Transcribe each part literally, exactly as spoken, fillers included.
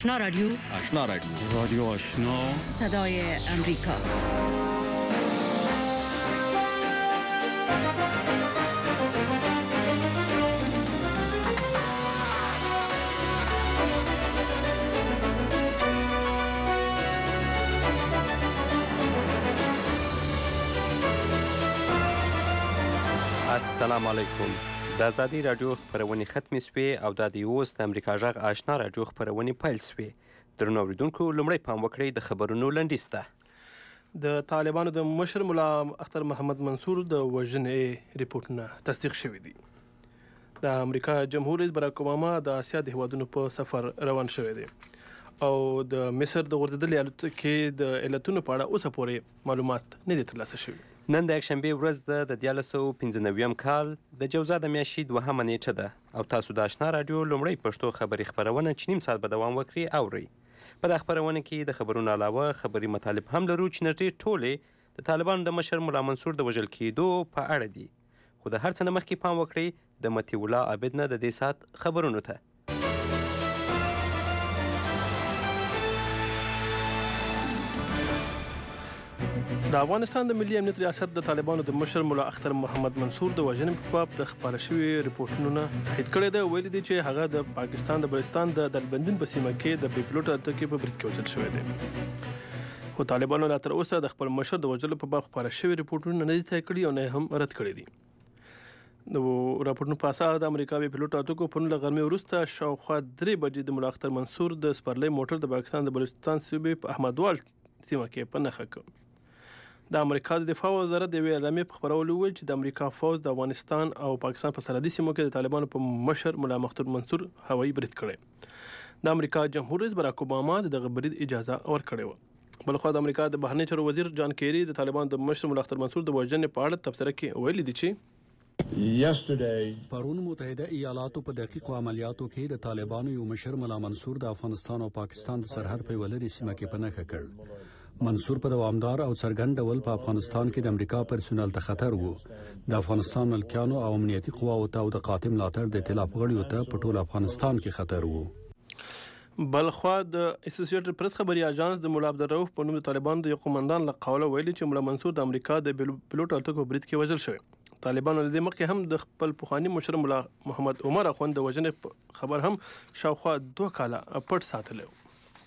آشنا رادیو آشنا رادیو رادیو آشنا صدای امریکا. السلام علیکم. د ازادي راډیو خپرونې ختمې سوې او د اوس د امریکا غږ آشنا راډیو خپرونې پیل سوې. درنو اورېدونکو، لومړی پام وکړئ د خبرونو لنډیز ته. د طالبانو د مشر ملا اختر محمد منصور د وژنې ریپورټونه تصدیق شوي دي. د امریکا جمهور رئیس براک اوباما د اسیا د هیوادونو په سفر روان شوی دی او د مصر د غورځېدلې الوتکې د علتونو په اړه اوسه پورې معلومات نه دي ترلاسه شوي. نن د یکشنبې ورځ ده د دیارلس سوه پنځه نوېم کال د جوزا د میاشتې دوهمه نیټه ده او تاسو د آشنا راډیو لومړی پښتو خبري خپرونه چې نیم ساعت به دوام وکړي اورئ. په دا خپرونه کې د خبرونو علاوه خبري مطالب هم لرو چې نږدې ټولې د طالبانو د مشر ملا منصور د وژل کېدو په اړه دي. خو د هر څه نه مخکې پام وکړئ د مطیع الله عابد نه د دې ساعت خبرونو ته. د افغانستان د ملي امنیت ریاست د طالبانو د مشر ملا اختر محمد منصور د وژنې په باب د خپاره شوي ریپورټونو نه تایید کړی دی. ویلي دي چې هغه د پاکستان د بلوچستان د دلبندین په سیمه کې د بې پیلوټه الوتکې په برید کې وژل شوی دی. خو طالبانو لا تر اوسه د خپل مشر د وژلو په باب خپاره شوي ریپورټونه نه دي تایید کړي او نه هم رد کړي دي. د راپورټونو په اساس د امریکا بې پیلوټه الوتکو پرون له غرمې وروسته شاوخوا درې بجې د ملا اختر منصور د سپرلۍ موټر د پاکستان د بلوچستان صوبې په احمدوال سیمه کې په نښه کړ. د امریکا د دفاع وزارت د یوې اعلامیې په خپرولو وویل چې د امریکا فوج د افغانستان او پاکستان په سرحدي سیمو کې د طالبانو په مشر ملا اختر منصور هوایي برید کړی. د امریکا جمهور رئیس براک اوباما دغه برید اجازه ورکړې وه. بلخوا د امریکا د بهرنی چارو وزیر جان کیری د طالبانو د مشر ملا اختر منصور د وژنې په اړه تبصره کې ویلي دي چې پرون متحده ایالاتو په دقیقو عملیاتو کې د طالبانو یو مشر ملا منصور د افغانستان او پاکستان د سرحد په یوه لرې سیمه کې په نښه کړ. منصور په دوامدار او څرګند ډول په افغانستان کې د امریکا پرسونل ته خطر وو. د افغانستان ملکیانو او امنیتي قواو ته او د قاتل ملاتړ د ائتلاف غړیو ته په ټول افغانستان کې خطر وو. بلخوا د اسوسییټډ پریس خبري اژانس د مولا عبدالرؤف په نوم د طالبانو د یو قومندان له قوله ویلي چې مولا منصور د امریکا د پیلوټ الوتکو برید کې وژل شوی. طالبانو له دې مخکې هم د خپل پخواني مشر مولا محمد عمر اخوند د وژنې خبر هم شاوخوا دوه کاله پټ ساتلی و.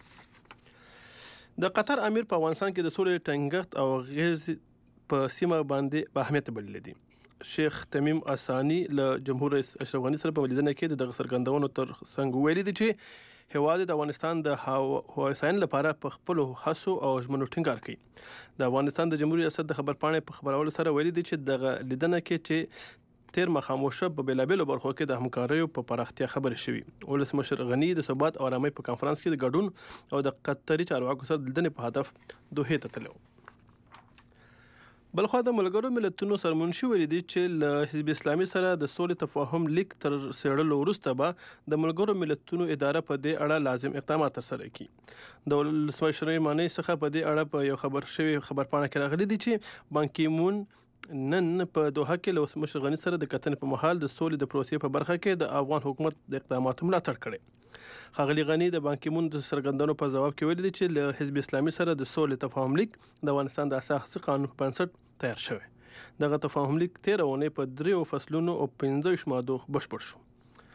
د قطر امیر په افغانستان کې د سولې ټینګښت او اغیز په سیمه باندې په اهمیت بللی دي. شیخ تمیم اسانی له جمهور رئیس اشرف غني سره په لیدنه کې د دغه څرګندونو تر څنګ ویلي دي چې هیواد د افغانستان د هوساینې لپاره په خپلو هڅو او ژمنو ټینګار کوي. د افغانستان د جمهوریت ریاست د خبرپاڼې په خبرولو سره ویلي دي چې دغه لیدنه کې چې تیر مخاموشه په بیلابیلو برخو کې د همکاریو په پراختیا خبرې شوي. ولسمشر غني د ثبات او آرامۍ په کانفرنس کې د ګډون او د قطري چارواکو سره د لیدنې په هدف دوحې ته تللی و. بلخوا د ملګرو ملتونو سرمنشي ویلي دي چې له حزب اسلامي سره د سولې تفاهم لیک تر څېړلو وروسته به د ملګرو ملتونو اداره په دې اړه لازم اقدامات ترسره کړي. د ولسمشر مانۍ څخه په دې اړه په یو خبر شوی خبرپاڼه کې راغلي دي چې بان کی مون نن په دوحه کې له ولسمشر غني سره د کتنې په مهال د سولې د پروسې په برخه کې د افغان حکومت د اقداماتو ملاتړ کړی. ښاغلي غني د بان کی مون د څرګندونو په ځواب کې ویلي دي چې له حزب اسلامي سره د سولې تفاهم لیک د افغانستان د اساسي قانون په بنسټ تیار شوی. دغه تفاهم لیک تیره اونۍ په دریو فصلونو او پنځه مادو بشپړ شو.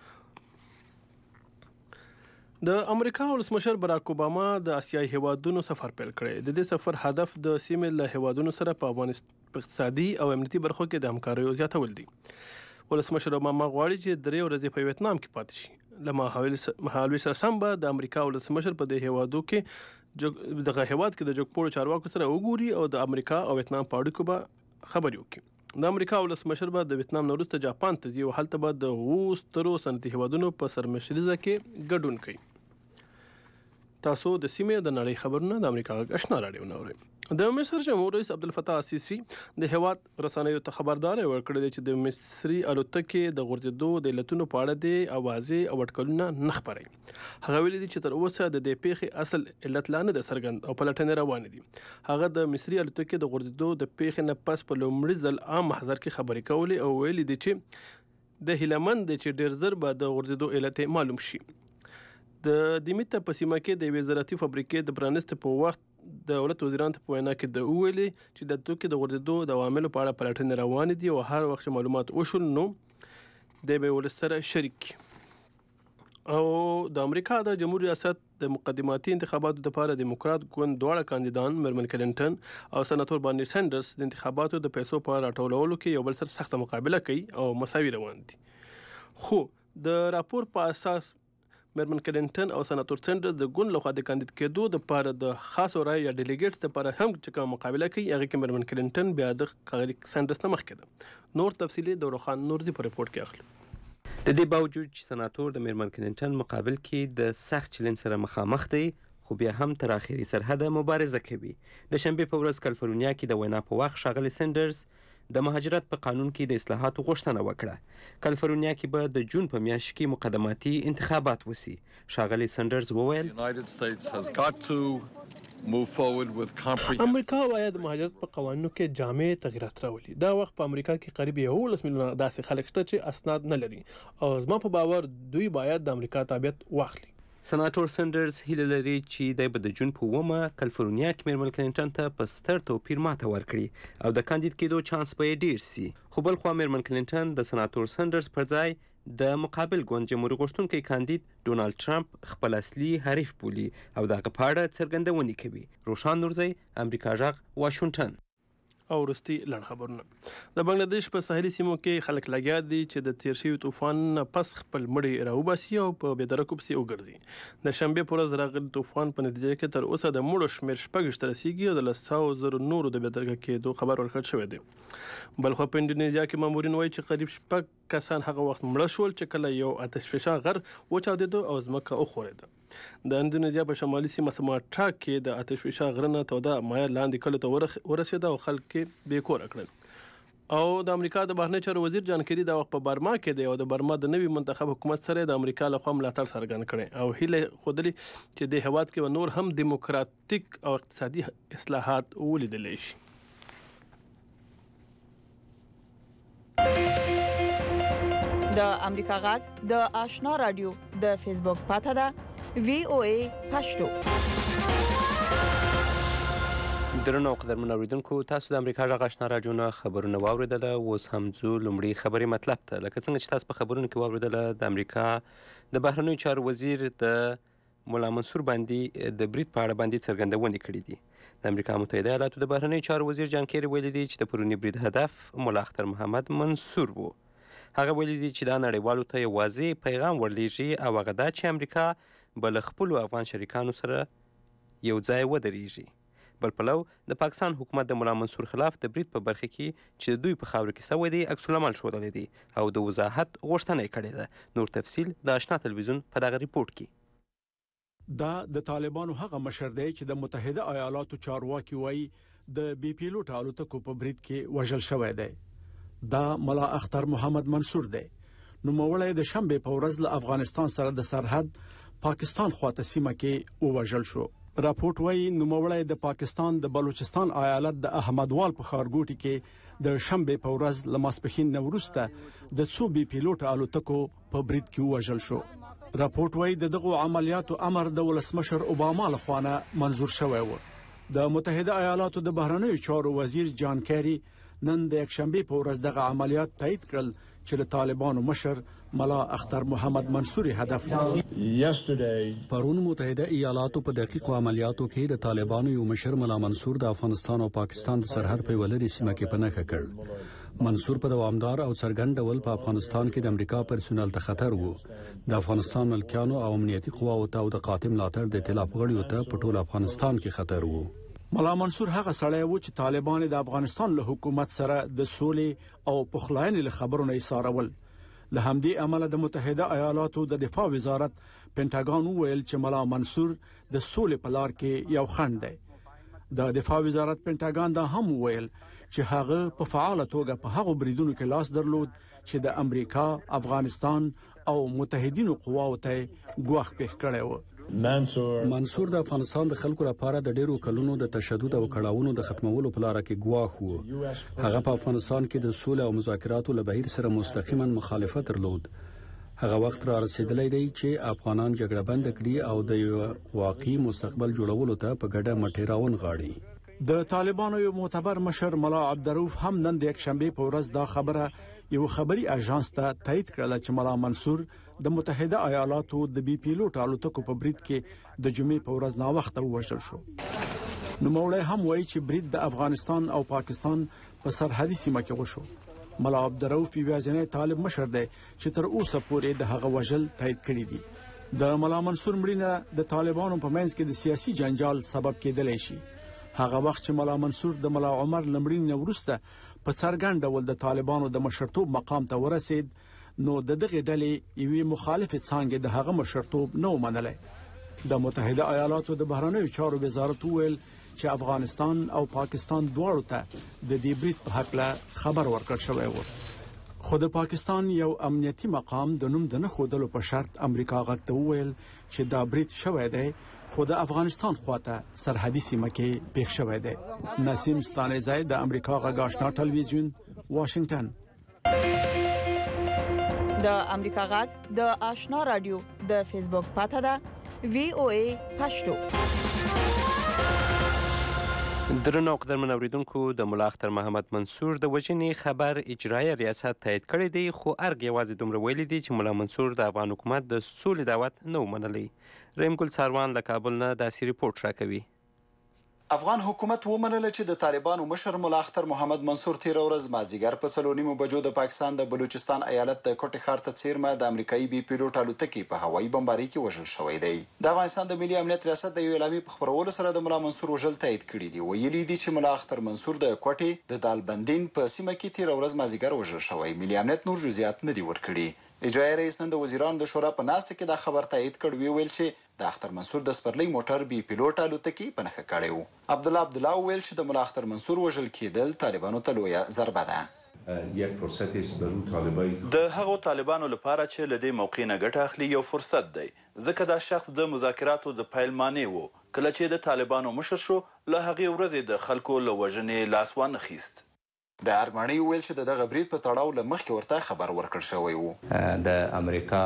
د امریکا ولسمشر براک اوباما د اسیایي هیوادونو سفر پیل کړی. د دې سفر هدف د سیمې له هیوادونو سره په افغانستان په اقتصادي او امنیتي برخو کې د همکاریو زیاتول دي. ولسمشر اوباما غواړي چې درې ورځې په ویتنام کې پاتې شي. له مهالوي سره سم به د امریکا ولسمشر په دې هیوادو کې دغه هیواد کې د جګپوړو چارواکو سره وګوري او د امریکا او ویتنام په اړیکو به خبرې وکړي. د امریکا ولسمشر به د ویتنام نه وروسته جاپان ته ځي او هلته به د اوو سترو صنعتي هیوادونو په سرمشریزه کې ګډون کوي. تاسو د سیمې د نړۍ خبرونه د امریکا غږ آشنا راډیو نه اورئ. د مصر جمهور رئیس عبدالفتاح السیسی د هیواد رسنیو ته خبرداری ورکړی دی چې د مصري الوتکې د غورځېدو د علتونو په اړه د اوازې او اټکلونه نه خپروي. هغه ویلي دي چې تر اوسه د دې پیښې اصل علت لا نه دی څرګند او پلټنې روانې دي. هغه د مصري الوتکې د غورځېدو د پیښې نه پس په لومړي ځل عام محضر کې خبرې کولې او ویلي دي چې د هیله مند دی چې ډېر ژر به د غورځېدو علت معلوم شي. د دیمیته په سیمه کې د یوې زراعتي فابریکې د پرانست په وخت د دولت وزیرانو ته په وینا کې د ویلي چې د توکو د غوړېدو د عواملو په اړه پلټنې روانې دي او هر وخت معلومات وشول نو د به ول سره شریک. او د امریکا د جمهور ریاست د مقدماتي انتخاباتو لپاره دیموکرات ګوند دواړه کاندیدان مرمن کلینټن او سناتور بارني سانډرز د انتخاباتو د پیسو په راټولولو کې یو بل سره سخته مقابله کوي او مساوي روان دي. خو د راپور په اساس مرمن کلینټن او سناتور سانډرز د ګوند لخوا د کاندید کېدو د لپاره د خاصو رای یا ډیلیګیټس لپاره هم چې کوم مقابله کوي هغه کې مرمن کلینټن بیا د سانډرز نه مخکې ده. نور تفصیلی د روخان نور دی په ریپورت کې اخلو. د دې باوجود چې سناتور د مرمن کلینټن مقابل کې د سخت چلن سره مخامخ دی خو بیا هم تر اخري سرحده مبارزه کوي. د شنبه په ورځ کالیفورنیا کې د وینا په وخت ښاغلي سانډرز د مهاجرت په قانون کې د اصلاحاتو غوښتنه وکړه. کالیفورنیا کې به د جون په میاشت کې مقدماتي انتخابات وسی. ښاغلي سانډرز وویل امریکا باید د مهاجرت په قوانینو کې جامع تغیرات راولي. دا وخت په امریکا کې قریب یولس میلیونه داسې خلک شته چې اسناد نه لري او زما په باور دوی باید د امریکا تابعیت واخلي. سناتور سانډرز هیله لري چې دی به د جون په اوومه کالیفورنیا کې مرمن کلینټن ته په ستر توپیر ماته ورکړي او د کاندید کېدو چانس به یې ډیر سي. خو بل خوا مرمن کلینټن د سناتور سانډرز پر ځای د مقابل ګوند جمهوریت غوښتونکي کاندید ډونالد ټرمپ خپل اصلي حریف بولي او د هغه په اړه څرګندونې کوي. روشان نورزی، امریکا غږ، واشنگټن. او وروستي لنډ خبرونه. د بنگلاديش په ساحلي سیمو کې خلک لګیا دي چې د تیر شوي طوفان نه پس خپل مړي راوباسي او په بېدرکو پسې وګرځي. د شنبه په ورځ راغلي طوفان په نتیجه کې تر اوسه د مړو شمېر شپږ ته رسیږي او د لسو زرو نورو د بېدرکه کېدو خبر ورکړل شوی دی. بل خو په انډونیزیا کې مامورین وایي چې قریب شپږ کسان هغه وخت مړه شول چې کله یو آتش فشان غر وچاودېده او ځمکه وښورېده. د اندونیزیا په شمالي سیمه سماټرا کې د آتش فشان غره نه توده مایع لاندې کلو ته ورسېده او خلک یې بې کوره کړل. او د امریکا د بهرنیو چارو وزیر جان کیری دا وخت په برما کې دی او د برما د نوي منتخب حکومت سره د امریکا له خوا ملاتړ څرګند کړي او هیله خوده چې د هیواد کې نور هم دیموکراتیک او اقتصادي اصلاحات ولیدل شي. د امریکا غږ د آشنا رادیو د فیسبوک پاته ده وی او ای پښتو. درنو قدرمن اوریدونکو، تاسو د امریکا غږ آشنا رادیو نه خبرونه واوریدل. اوس هم ځو لومړی خبري مطلب ته. لکه څنګه چې تاسو په خبرونو کې واوریدل، د امریکا د بهرنیو چارو وزیر د مولا منصور باندې د برید په اړه باندې څرګندونې کړې دي. د امریکا متحده ایالاتو د بهرنیو چارو وزیر جان کیری ویلي دی چې د پرونی برید هدف مولا اختر محمد منصور و. هغه ویلي دی چې دا نړیوالو ته یو واضح پیغام ورلیږي او هغه دا چې امریکا به له خپلو افغان شریکانو سره یو ځای ودرېږي. بل پلو د پاکستان حکومت د مولا منصور خلاف د برید په برخه کې چې د دوی په خاوره کې سوی دی عکس العمل ښودلی دی او د وضاحت غوښتنه یې کړې ده. نور تفصیل د آشنا تلویزیون په دغه ریپورت کې. دا د طالبانو هغه مشر دی چې د متحده ایالاتو چارواکي وایي د بي پیلوټ الوتکو په برید کې وژل شوی دی. دا مولا اختر محمد منصور دی. نوموړی د شنبه په ورځ له افغانستان سره د سرحد پاکستان خواته سیمه کې ووژل شو. راپورټ وایي نوموړی د پاکستان د بلوچستان ایالت د احمدوال په ښارګوټي کې د شنبه په ورځ له ماسپښین نه وروسته د څو بي پیلوټ الوتکو په برید کې ووژل شو. راپورټ وایي د دغو عملیاتو امر د ولسمشر اوباما لخوا نه منظور شوی و. د متحده ایالاتو د بهرنیو چارو وزیر جان کیری نن د یکشنبه په ورځ دغه عملیات تایید کړل چې د طالبانو مشر مولا اختر محمد منصور هدف و. پرون متحده ایالاتو په دقیقو عملیاتو کې د طالبانو یو مشر مولا منصور د افغانستان او پاکستان د سرحد په ولري سیمه کې پناه کړ. منصور په دوامدار او څرګند ډول په افغانستان کې د امریکا پرسونل ته خطر وو. د افغانستان ملکیانو او امنیتي قواو ته او د قاتم ملاتړ د ائتلاف غړیو ته په ټول افغانستان کې خطر وو. مولا منصور هغه سړی و چې طالبان د افغانستان له حکومت سره د سولې او پخلاینې له خبرونو ایثارول. له همدې امله د متحده ایالاتو د دفاع وزارت پینټاګان وویل چې مولا منصور د سولې په لار کې یو خنډ دی. د دفاع وزارت پینټاګان دا هم وویل چې هغه په فعاله توګه په هغو بریدونو کې لاس درلود چې د امریکا، افغانستان او متحدینو قواو ته ګواښ پېښ کړی و. منصور د افغانستان د خلکو لپاره د ډیرو کلونو د تشدد او کړاوونو د ختمولو په لار کې ګواښ وو. هغه په افغانستان کې د سولې او مذاکراتو له بهیر سره مستقیما مخالفت درلود. هغه وخت را رسیدلی دی چې افغانان جګړه بند کړي او د یو واقعي مستقبل جوړولو ته په ګډه مټې راونغاړي. د طالبانو یو معتبر مشر ملا عبدالرؤف هم نن د یکشنبه په ورځ دا خبره یو خبري اژانس ته تایید کړل چې ملا منصور د متحده ایالاتو د بي پیلوټ الوتکو په برید کې د جمعې په ورځ نا وخت ووژل شو. نو موړی هم وایي چې برید د افغانستان او پاکستان په سرحدي سیمه کې وشو. ملا عبدالرؤف یوازینی طالب مشر دی چې تر اوسه پورې د هغه وژل تایید کړی دی. د ملا منصور مړینه د طالبانو په منځ کې د سیاسي جنجال سبب کېدلی شي. هغه وخت چې ملا منصور د ملا عمر لمړین وروسته په څرګند ډول د طالبانو د مشرتوب مقام ته ورسید، نو د دغه ډلې یوې مخالف څانګې د هغه مشرتوب نه ومنلی. د متحده ایالاتو د بهرنیو چارو وزارت وویل چې افغانستان او پاکستان دواړو ته د دې برید په هکله خبر ورکړل شوی و. خو د پاکستان یو امنیتي مقام د نوم د نه ښودلو په شرط امریکا غږ ته وویل چې دا برید شوی دی، خو د افغانستان خواته سرحدي سیمه کې پیښ شوی دی. نسیم ستانیزی د امریکا غږ آشنا ټلویزیون، واشنگټن. د امریکا غږ د آشنا رادیو د فیسبوک پاته ده وی او ای پښتو. درنو قدرمن اوریدونکو، د ملا اختر محمد منصور د وژنې خبر اجرایه ریاست تایید کړی دی، خو ارګ یوازې دومره ویلي دی چې ملا منصور د افغان حکومت د سولې دعوت نه ومنلی. رحیم ګل څاروان له کابل نه داسې ریپورټ راکوي. افغان حکومت ومنله چې د طالبانو مشر ملا اختر محمد منصور تیر ورځ مازدیګر په څلور نیمو بجو د پاکستان د بلوچستان ایالت د کوټې ښار ته څیرمه د امریکایي بي پیلوټ الوتکې په هوایي بمبارۍ کې وژل شوی دی. د افغانستان د ملي امنیت ریاست د یو اعلامیې په خپرولو سره د ملا منصور وژل تایید کړي دي. ویلي دي چې ملا اختر منصور د کوټې د دالبندین په سیمه کې تیر ورځ مازدیګر وژل شوی. ملي امنیت نور جزئیات نه دي ورکړي. اجرایي رئیس نن د وزیرانو د شورا په ناسته کې دا خبر تایید کړ. وی ویل چې د اختر منصور د سپرلی موټر بي پیلوټ الوتکې په نښه کړی و. عبدالله عبدالله ویل چې د ملا اختر منصور وژل کېدل طالبانو ته لویه ضربه ده. یک فرصت است برای طالبای د هغو طالبانو لپاره چې له دې موقع نه ګټه اخلي یو فرصت دی، ځکه دا شخص د مذاکراتو د پیلمانې و. کله چې د طالبانو مشر شو، له هغې ورځې د خلکو له وژنې لاس وانخیست. د ارمنۍ ویل چې د دغه برید په تړاو له مخکې ورته خبر ورکړل شوی و. د امریکا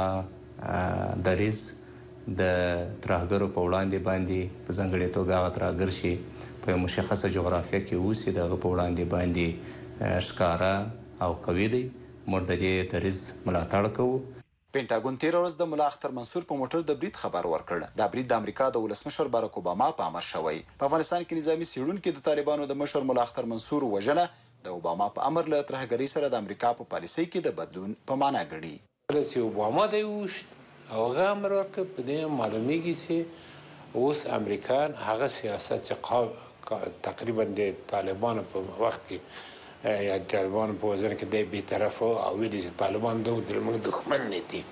دریځ د ترهګرو په وړاندې باندې په ځانګړې توګه هغه ترهګر شي په یو مشخصه جغرافیه کې اوسي، د هغه په وړاندې باندې ښکاره او قوي دی. موږ د دې دریځ ملاتړ کوو. پینټاګون تیر ورځ د ملا اختر منصور په موټر د برید خبر ورکړ. دا برید د امریکا د ولسمشر باراک اوباما په امر شوی. په افغانستان کې نظامي څېړونکي د طالبانو د مشر ملا اختر منصور وژنه د اوباما په امر له ترهګرۍ سره د امریکا په پالیسۍ کې د بدلون په معنا ګڼي. کله چې اوباما دی وشت او هغه امر ورکړ، په دې معلومیږي چې اوس امریکایان هغه سیاست چې تقریبا د طالبانو په وخت کې یا طالبانو په وزن کې دی بېطرفه او ویلي چې طالبان د موږ دښمن نه دي،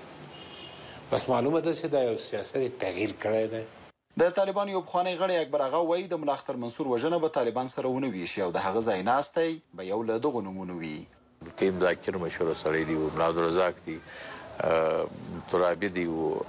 بس معلومه ده چې دا یو سیاست تغییر کړی دی. د طالبانو یو پخوانی غړی اکبر اغا وایي د ملا اختر منصور وژنه به طالبان سره ونه ویشي او د هغه ځای ناستی به یو له دغو نومونو وي. کې مذاکر مشهوره سړی دی، ملا عبدالرزاق دی، ترابي دی،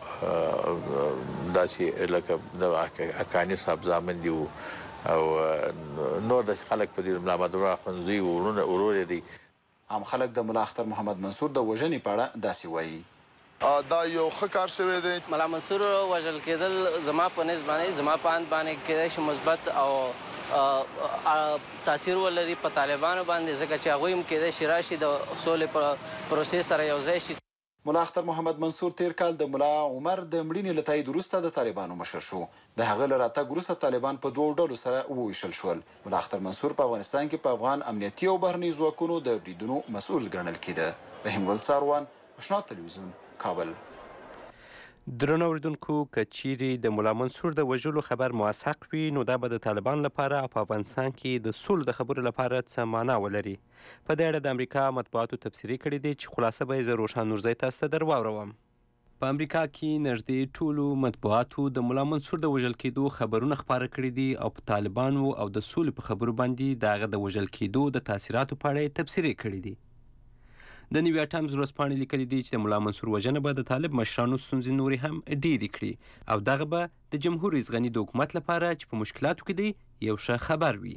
داسې لکه د حقاني صاحب زامن دی او نور داسې خلک په دې ملا عبدالرحمن اخوندزي ورور دی. عام خلک د ملا اختر محمد منصور د وژنې په اړه داسې وایي. دا یو ښه کار شوی دی. ملا منصور وژل کېدل زما په نسبت باندې زما په اند باندې کېدای شي مثبت او تاثیر ولري په طالبانو باندې، ځکه چې هغوی هم کېدای شي راشي د سولې په پروسې سره یو ځای شي. ملا اختر محمد منصور تیر کال د ملا عمر د مړینې له تایید وروسته د طالبانو مشر شو. د هغه له راتګ وروسته طالبان په دوو ډلو سره وویشل شول. ملا اختر منصور په افغانستان کې په افغان امنیتي او بهرني ځواکونو د بریدونو مسؤل ګڼل کېده. رحیم ګل څاروان، آشنا ټلویزیون، کابل. درنو اوریدونکو، که چیرې د ملا منصور د وژلو خبر موثق وي، نو دا به د طالبان لپاره او په افغانستان کې د سولې د خبرو لپاره څه معنا ولري. په دې اړه د امریکا مطبوعاتو تبصرې کړې دي چې خلاصه به یې زه روښان نورزی تاسو ته در واوروم. په امریکا کې نږدې ټولو مطبوعاتو د ملا منصور د وژل کېدو خبرونه خپاره کړي دي او په طالبانو او د سولې په خبرو باندې د هغه د وژل کېدو د تاثیراتو په اړه یې تبصرې کړي دي. د نیویارک ټایمز ورځپاڼې لیکلي دي چې د ملا منصور وژنه به د طالب مشرانو ستونزې نورې هم ډېرې کړي او دغه به د جمهور رئیس غني د حکومت لپاره چې په مشکلاتو کې دی یو ښه خبر وي.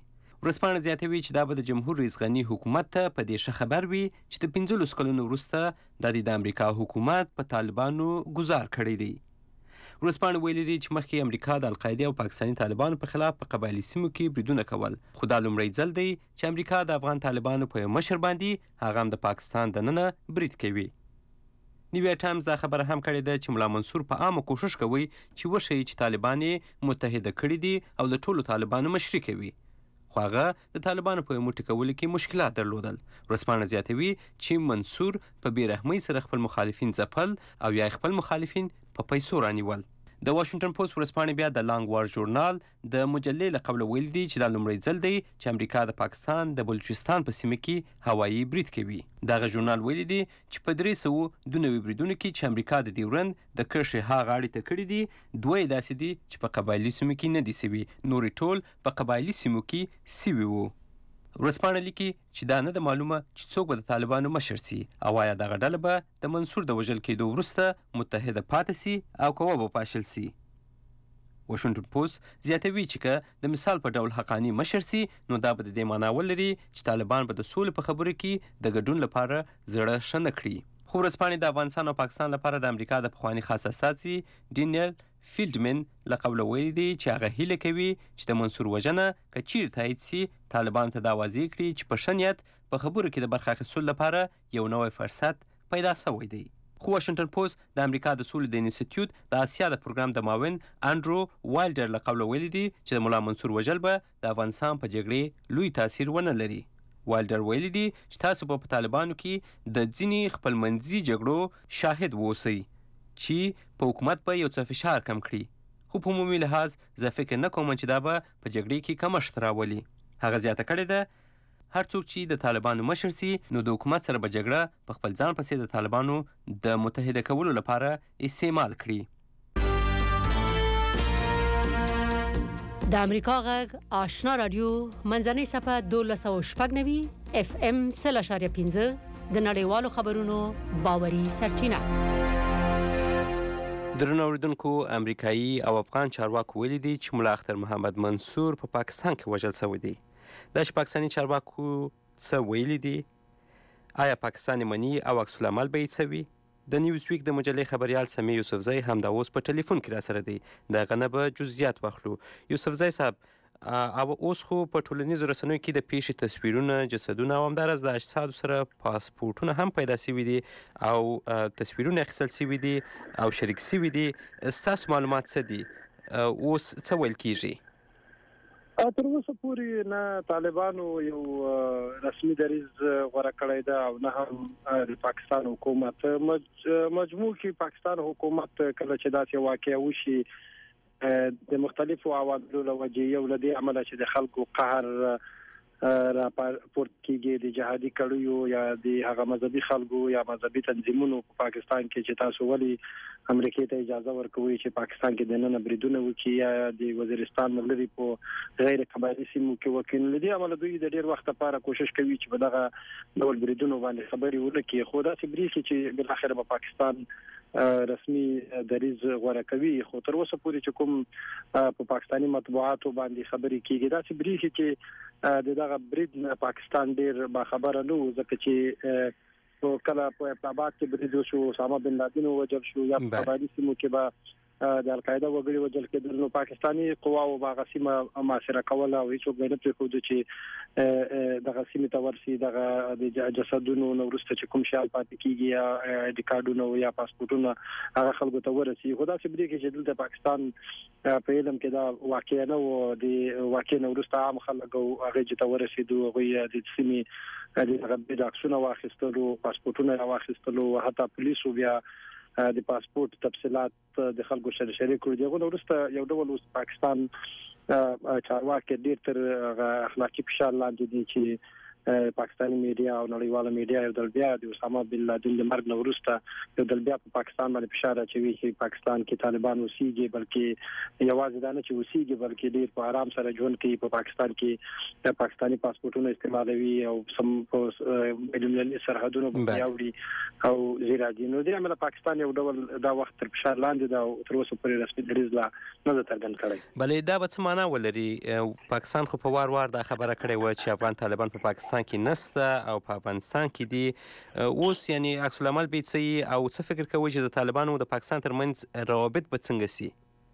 ورځپاڼه زیاتوي چې دا به د جمهور رئیس غني حکومت ته په دې ښه خبر وي چې د پنځلسو کلونو وروسته دا د امریکا حکومت په طالبانو ګزار کړی دی. ورځپاڼه ویلي دي چې مخکې امریکا د القاعدې او پاکستاني طالبانو په خلاف په قبایلي سیمو کې بریدونه کول، خو دا لومړی ځل دی چې امریکا د افغان طالبانو په مشر باندې هغه هم د پاکستان دننه برید کوي. نیویا ټایمز دا خبره هم کړې ده چې ملا منصور په عامه کوشش کوي چې وښیي چې طالبان یې متحده کړي دي او د ټولو طالبانو مشري کوي، خو هغه د طالبانو په موټي کولو کې مشکلات درلودل. ورځپاڼه زیاتوي چې منصور په بې رحمۍ سره خپل مخالفین ځپل او یا خپل مخالفین په پیسو رانیول. د واشنګټن پوسټ ورځپاڼې بیا د لانګ وار ژورنال د مجلې له قبله ویلي دي چې دا لومړی ځل دی چې امریکا د پاکستان د بلوچستان په سیمه کې هوایي برید کوي. دغه ژورنال ویلي دي چې په درې سوه دوه نوي بریدونو کې چې امریکا د ډیورند د کرښې ها غاړې ته کړي دي، دوه یې داسې دي چې په قبایلي سیمو کې نه دي سوي، نورې ټول په قبایلي سیمو کې سوي وو. ورځپاڼه لیکي چې دا نه ده معلومه چې څوک به د طالبانو مشر سي او آیا دغه ډله به د منصور د وژل کېدو وروسته متحده پاتې سي او که وبه پاشل سي. واشنګټن پوسټ زیاتوي چې که د مثال په ډول حقاني مشر سي نو دا به د دې معنا ولري چې طالبان به د سولې په خبرو کې د ګډون لپاره زړه ښه نه کړي. خو ورځپاڼې د افغانستان او پاکستان لپاره د امریکا د پخواني خاص استازي ډینیل فیلډمن له قبله ویلي دي چې هغه هیله کوي چې د منصور وژنه که چیرې تایید سي طالبانو ته دا واضح کړي چې په ښه نیت په خبرو کې د برخه اخیستلو لپاره یو نوی فرصت پیدا سوی دی. خو واشنګټن پوسټ د امریکا د سولې د انسټیټیوټ د اسیا د پروګرام د معاون انډرو وایلډر له قبله ویلي دي چې د ملا منصور وژل به د افغانستان په جګړې لوی تاثیر ونه لري. وایلډر ویلي دي چې تاسو به په طالبانو کې د ځینې خپلمنځي جګړو شاهد واوسئ چې په حکومت به یو څه فشار کم کړي، خو په عمومي لحاظ زه فکر نه کوم چې دا به په جګړې کې کمښت راولي. هغه زیاته کړې ده هر څوک چې د طالبانو مشر سي نو د حکومت سره به جګړه په خپل ځان پسې د طالبانو د متحده کولو لپاره استعمال کړي. د امریکا غږ آشنا رادیو منځنۍ صفحه دولس سوه شپږ نوي اف ام سل اشاریه پنځه د نړیوالو خبرونو باوري سرچینه. درنو اوریدونکو، امریکایي او افغان چارواکو ویلي دي چې ملا اختر محمد منصور په پا پاکستان کې وژل شوی دی. دا چې پاکستاني چارواکو څه ویلي دي، آیا پاکستان یې مني او عکس العمل به یې څه وي؟ د نیوز ویک د مجلې خبریال سمیع یوسفزی همدا اوس په ټلیفون کې راسره دی. د هغه نه به جزئیات واخلو. یوسفزی صاحب، او اوس خو په ټولنیزو رسنیو کې د پیښې تصویرونه، جسدونه او همداراز د اجسادو سره پاسپورټونه هم پیدا سوي دي او تصویرونه اخیستل سوي دي او شریک سوي دي. ستاسو معلومات څه دي؟ اوس څه ویل کیږي؟ تر اوسه پورې نه طالبانو یو رسمي دریځ غوره کړی ده او نه هم د پاکستان حکومت. مجموع کې پاکستان حکومت کله چې داسې واقعه وشي د مختلفو عواملو له وجې، یو له دې عمله چې د خلکو قهر راپورت کیږي د جهادي کړیو یا د هغه مذهبي خلکو یا مذهبي تنظیمونو په پاکستان کې چې تاسو ولي امریکای ته اجازه ورکوي چې پاکستان کې د نن بریدونه وکړي یا د وزیرستان لري په غیر قبایلي سیمو کې وکړي. لدی عمل دوی د ډیر وخت لپاره کوشش کوي چې په دغه ډول بریدونو باندې خبري ورکړي، خو دا چې بریخي چې بل اخر په پاکستان رسمي دریځ غوړه کوي. خو تر اوسه پورې چې کوم په پاکستاني مطبوعاتو باندې خبري کیږي دا چې بریخي چې دغه برید پاکستان ډیر با خبره نه و، ځکه چې په کله په ابتابات کې برید شو، اسامه بن لادن وجل شو یا په قبایلي سیمو کې به د القاعده وګړي وجل کېدل، نو پاکستاني قواو باغ سیمه محاصره کوله او هیڅ وګړي په خود چې دغه سیمه ته ورسي دغه د جسدونو نو ورسته چې کوم شال پاتې کیږي یا د کارډونو یا پاسپورتونو هغه خلکو ته ورسي. خدا چې بری کې چې د پاکستان په علم کې دا واقع نه و، د واقع نو ورسته عام خلک او هغه چې ته ورسېدو هغه د سیمه د هغه د اکسونو واخیستلو، پاسپورتونو واخیستلو، حتی پولیسو بیا د پاسپورت تفصيلات د خلکو سره شریک کړي. دغه ورسته یو ډول پاکستان چارواکي ډیر تر اخلاقی فشار لاندې دي چې پاکستاني میډیا او نړیواله میډیا یو ځل بیا د اسامه بن لادن د مرګ نه وروسته یو ځل بیا په پاکستان باندې فشار اچوي چې پاکستان کې طالبان اوسېږي، بلکې یوازې دا نه چې اوسېږي بلکې ډېر په آرام سره ژوند کوي، په پاکستان کې د پاکستاني پاسپورتونه استعمالوي او سم په بین‌المللي سرحدونو باندې اوړي او زیرادي. نو د عمل پاکستان یو ډول دا وخت تر فشار لاندې دا او تر اوسه پورې رسمي دریځ لا نه څرګند کړی. بلې دا به څه معنا ولري؟ پاکستان خو په وار وار دا خبره کړې وه چې افغان طالبان په پاکستان کې نسته او په افغانستان کې دي. اوس یعنی عکس العمل به څه او څه فکر کوي چې د طالبانو او د پاکستان ترمنځ روابط به څنګه سي؟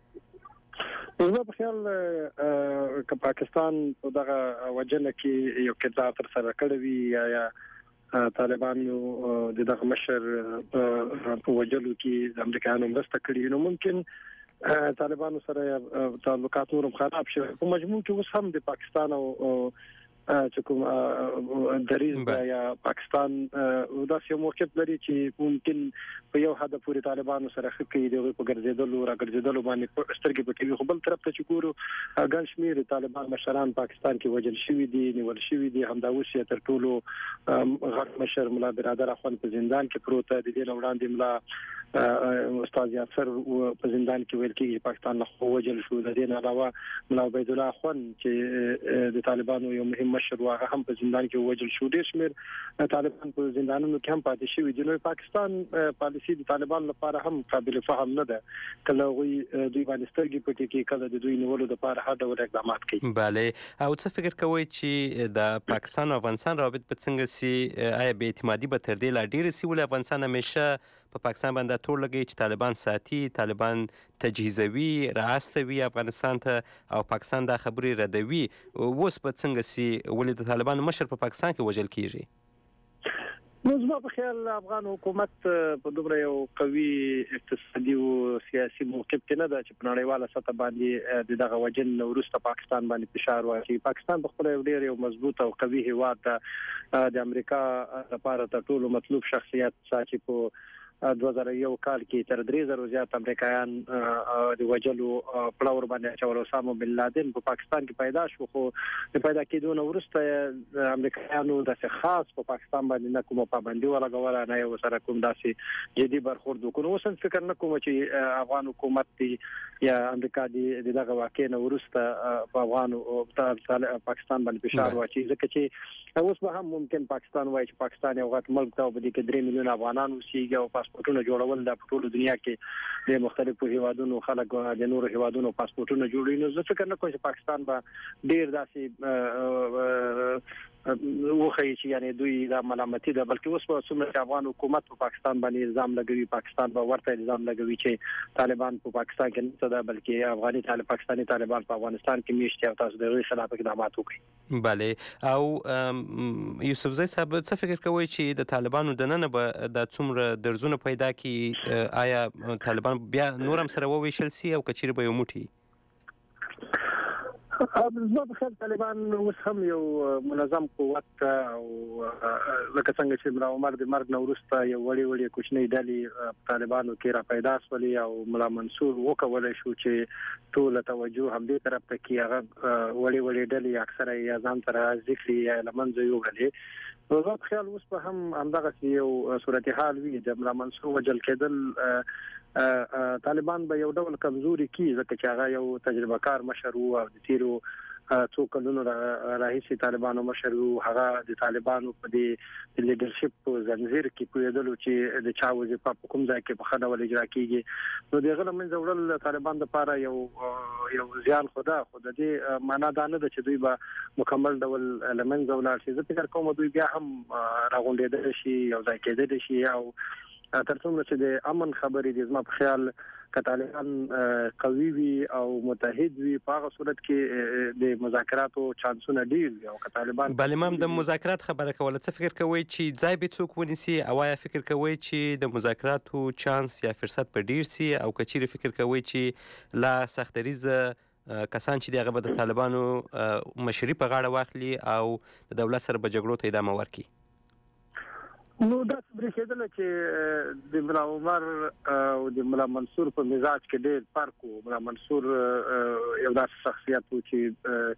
زما په خیال که پاکستان په دغه وجنه کې یو کردار تر سره کړی وي یا طالبانو د دغه مشر په وجلو کې د امریکایانو مرسته کړې، نو ممکن طالبانو سره تعلقات نورم خراب شي. په مجموع کې اوس هم د پاکستان او چې کوم دریځ یا پاکستان داسې یو موقف لري چې ممکن په یو حد پورې طالبانو سره ښه کوي، د هغوی په ګرځېدلو را ګرځېدلو باندې سترګې پټوي. خو بل طرف ته چې ګورو ګڼ شمېر طالبان مشران پاکستان کې وژل شوي دي، نیول شوي دي. همدا اوس یې تر ټولو غټ مشر ملا برادر اخوند په زندان کې پروت دی. د دې نه وړاندې ملا استاد یاسر په زندان کې ویل کېږي پاکستان له خوا وژل شو. د دې نه علاوه ملا عبید الله اخوند چې د طالبانو یو مهم مشر و هغه هم په زندان کې وژل شو. ډېر شمېر طالبان په زندانونو کې هم پاتې شوي دي. نو پاکستان پالیسي د طالبان لپاره هم قابل فهم نه ده. کله هغوی دوی باندې سترګې پټې کړي، کله د دوی نیولو لپاره هر ډول اقدامات کوي. بله، او څه فکر کوئ چې د پاکستان او افغانستان روابط به څنګه سي؟ آیا بې اعتمادي به تر دې لا ډېره سي؟ ولې افغانستان همیشه په پاکستان باندې تور لګي چې طالبان ساتي، طالبان تجهیزوي، راستوي افغانستان ته، او پاکستان دا خبرې ردوي. اوس به څنګه سي؟ ولې د طالبانو مشر په پاکستان کې وژل کیږي؟ نو زما په خیال افغان حکومت په دومره یو قوي اقتصادي او سیاسي موقف کې نه ده چې په نړیواله سطح باندې د دغه وجل وروسته پاکستان باندې فشار واچوي. پاکستان په خپل ډېر یو مضبوط او قوي هیواد ده. د امریکا لپاره تر ټولو مطلوب شخصیت ساتي. په دوه زره یو کال کې تر درې زره زیات امریکایان د وجلو پړاور باندې اچول. اسامه بن لادن په پاکستان کې پیدا شو، خو د پیدا کېدو نه وروسته امریکایانو داسې خاص په پاکستان باندې نه کومه پابندي ولګوله، نه یې ورسره کوم داسې جدي برخورد وکړو. اوس هم فکر نه کوم چې افغان حکومت دی یا امریکا دی د دغه واقع نه وروسته په افغان او پاکستان باندې فشار واچي، ځکه چې اوس به هم ممکن پاکستان وایي چې پاکستان یو غټ ملک دی او په دې کې درې میلیونه افغانان اوسېږي او پاسپورتونه جوړول د ټولو دنیا کې د مختلفو هیوادونو خلک د نورو هیوادونو پاسپورتونه جوړوي. نو زه فکر نه کوم چې پاکستان به ډېر داسې وخی چې یعنی دوی دا ملامتي ده، بلکې اوس په څومره چې افغان حکومت په پاکستان باندې الزام لګوي، پاکستان به ورته الزام لګوي چې طالبان په پاکستان کې نه ده، بلکې افغاني طالب پاکستاني طالبان په افغانستان کې میشتي او تاسو د غیر خلاف اقدامات وکړي. بله، او یوسفزی صاحب څه فکر کوئ چې د طالبانو دننه به دا څومره درزونه پیدا کی؟ آیا طالبان بیا نور هم سره وویشل سي او کچیر به یو موټی؟ زما په خیال طالبان اوس هم یو منظم قوت او لکه څنګه چې ملا عمر د مرګ نه وروسته یو وړې وړې کوچنۍ ډلې طالبانو کې را پیدا شولې او ملا منصور وکولی شو چې ټوله توجه همدې طرف ته کړي. هغه وړې وړې ډلې اکثره یې ځان ته راضي کړي یا له منځه یوړلې. نو زما په خیال اوس به هم همدغسې یو صورتحال وي. د ملا منصور وژل کېدل طالبان به یو ډول کمزوري کی، ځکه چې هغه یو تجربه کار مشر و او د تیرو څو کلونو راهیسې طالبانو مشر و. هغه د طالبانو په دې لیډرشپ په زنځیر کې پوهېدلو چې د چا وظیفه په کوم ځای کې په ښه ډول اجرا کېږي. نو د هغه له منځه وړل طالبان دپاره یو یو زیان خو ده، خو د دې معنا دا نه ده چې دوی به مکمل ډول له منځه ولاړ شي. زه فکر کوم دوی بیا هم راغونډېدلی شي، یو ځای کېدلی شي او تر څومره چې د امن خبرې دي. زما په خیال که طالبان قوي وي او متحد وي په هغه صورت کې د مذاکراتو چانسونه ډېر وي. او که طالبان بله، ما هم د مذاکرات خبره کوله. څه فکر کوئ چې ځای به څوک ونیسي، او آیا فکر کوئ چې د مذاکراتو چانس یا فرصت به ډېر سي، او که چیرې فکر کوئ چې لا سختدریزه کسان چې دي هغه به د طالبانو مشري په غاړه واخلي او د دولت سره به جګړو ته ادامه ورکړي؟ نو دا برېښېدله چې د ملا عمر او د ملا منصور په مزاج کې ډېر فرق و. ملا منصور یو داسې شخصیت و چې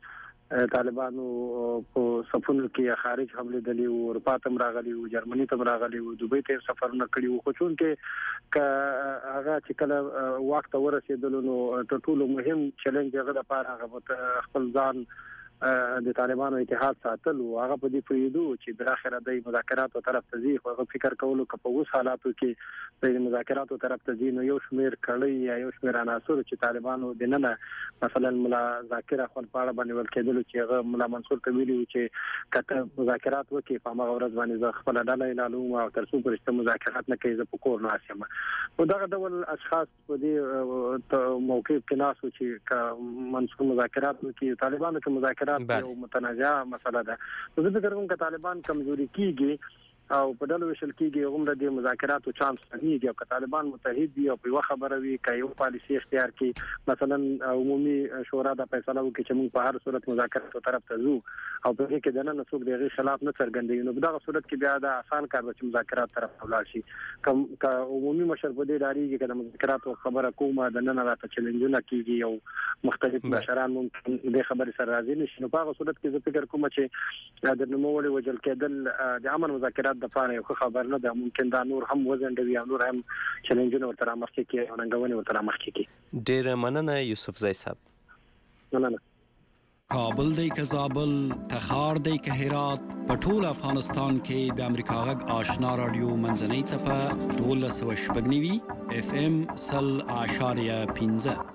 طالبانو په صفونو کې خارج حمله دلی او اروپا ته راغلي او جرمني ته راغلي او دوبۍ ته سفرونه کړي او خو چون کې ک هغه چې کله وخت ورسېدل نو ټول مهم چیلنج هغه د پاره هغه خپل ځان د طالبانو اتحاد ساتل او هغه په دې فریدو چې بل اخر د مذاکراتو طرف ته ځي خو هغه فکر کولو چې په اوس حالاتو کې د مذاکراتو طرف ته ځي نو یو شمیر کړي یا یو شمیر عناصر چې طالبانو د نن مثلا ملا ذاکر خپل پاړه باندې ول کېدل چې هغه ملا منصور ته ویلي چې کته مذاکرات وکړي په هغه ورځ باندې خپل ډله اعلانوم او تر څو پرسته مذاکرات نه کوي په کور نه اسمه او دغه ډول اشخاص په دې موقف کې ناسو چې منصور مذاکرات وکړي طالبانو کې مذاکرات یو متنازعه مسله ده نو زه فکر کوم چې طالبان کمزوري کیږي او په ډول وشل کیږي عمر د مذاکراتو چانس کمیږي او طالبان متحد دي او په خبره وی کوي پالیسی اختیار کی مثلا عمومي شورا د فیصله وکړي چې موږ په هر صورت مذاکراتو طرف ته ځو او په دې کې د نن څوک دغه خلاف نه څرګندوي نو په دغه صورت کې بیا د آسان کار د مذاکرات طرف ولاړ شي کوم کا عمومي مشر په دې داریږي چې د مذاکراتو خبره کومه د نن راته چیلنجونه کیږي او مختلف مشران ممکن د خبرې سره راځي نشي نو په هغه صورت کې زه فکر کوم چې د نوموړي وجل کېدل د امن مذاکرات د پاره یو خبر نه ده ممکن دا نور هم وزندوي او نور هم چیلنجونه ورته مخکې کې او ننګونې ورته مخکې کې ډېر مننه یوسف زئی صاحب مننه کابل دی که زابل تخار دی که هرات پټول افغانستان کې د امریکا غږ آشنا رادیو منځنۍ څپه دولس سوه شپږ نوي اف ام سل اعشاریه پنځه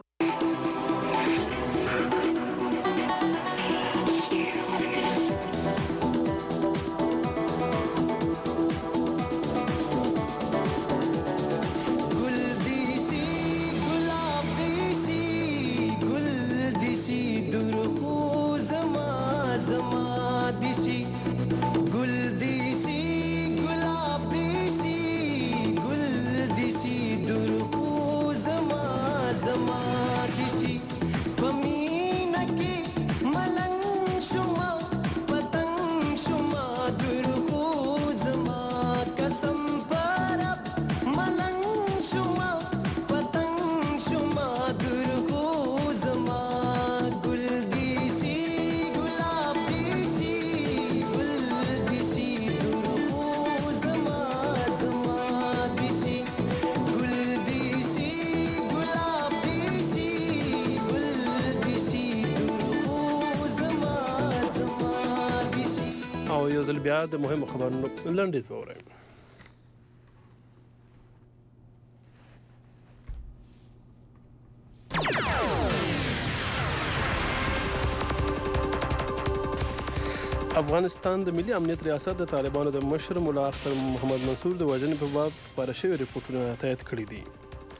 بیا د مهمو خبرونو لنډیز وورئ. افغانستان د ملي امنیت ریاست د طالبانو د مشر ملا اختر محمد منصور د وژنې په باب خپاره شوي ریپورټونه تایید کړي دي.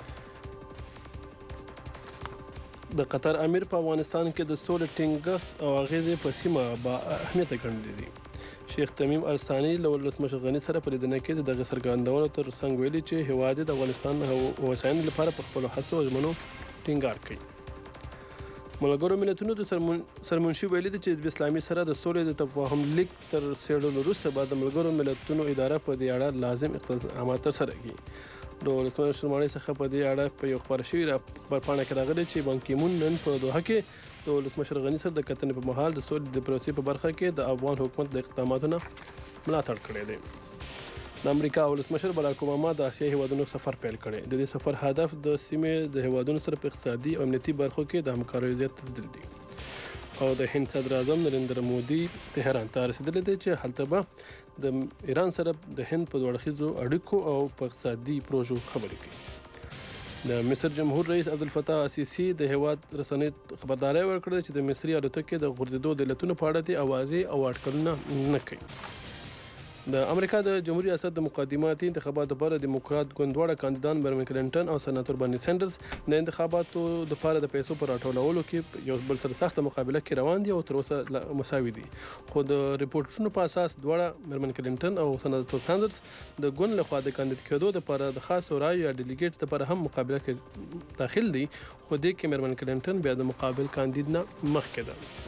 د قطر امیر په افغانستان کې د سولې ټینګښت او اغیزې په سیمه با اهمیت ګڼلي دي. شیخ تمیم الثاني له ولسمشر غني سره په لیدنه کې دغه څرګندولو تر څنګ ویلي چې هیواد د افغانستان د هوساینې لپاره په خپلو هڅو او ژمنو ټینګار کوي. ملګرو ملتونو د سرمنشي ویلي دي چې د اسلامي سره د سولې د تفاهم لیک تر څېړلو وروسته به د ملګرو ملتونو اداره په دې اړه لازم اقدامات ترسره کړي. د ولسمشر ماڼۍ څخه په دې اړه په یو خپاره شوي خبرپاڼه کې راغلي چې بان کی مون نن په دوحه کې د ولسمشر غني سره د کتنې په مهال د سولې د پروسې په برخه کې د افغان حکومت د اقداماتو ملاتړ کړی دی. د امریکا ولسمشر باراک اوباما د اسیا هیوادونو سفر پیل کړی. د دې سفر هدف د سیمې د هیوادونو سره په اقتصادي او امنیتي برخو کې د همکاریو زیاتول دي. او د هند صدر اعظم نریندر مودي تهران ته رسیدلی دی چې هلته به د ایران سره د هند په دوړخیزو اړیکو او په اقتصادي پروژو خبرې کوي. د مصر جمهور رئیس عبدالفتاح السیسی د هیواد رسنۍ خبرداری ورکړه چې د مصري الوتکې د غورځېدو د علتونو په اړه دې اوازې او اټکلونه نه کوي. د امریکا د جمهوریت ریاست د مقدماتي انتخاباتو لپاره دیموکرات ګوند دواړه کاندیدان برني کلینټن او سناتور برني سینډرز د انتخاباتو لپاره د پیسو پر راټولولو کې یو بل سره سخته مقابله کې روان دي او تر اوسه مساوي دي. خو د ریپورټونو په اساس دواړه برني کلینټن او سناتور سینډرز د ګوند لخوا د کاندید کېدو لپاره د خاصو رایو یا ډیلیګیټس لپاره هم مقابله کې داخل دي. خو دې کې برني کلینټن بیا د مقابل کاندید نه مخکې ده.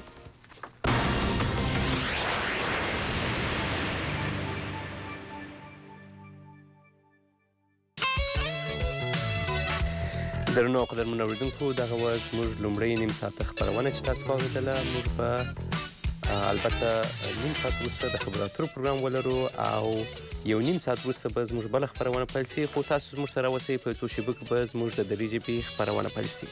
درنو او قدرمنو اوریدونکو دغه وه زموږ لومړۍ نیم ساعته خپرونه چې تاسو واورېدله. موږ به البته نیم ساعت وروسته د خبرو اترو پروګرام ولرو او یو نیم ساعت وروسته به زموږ بله خپرونه پیل سي، خو تاسو زموږ سره اوسئ. په څو شېبو کې به زموږ د دري ژبې خپرونه پیل سي.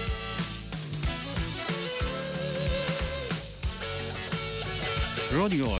رادیو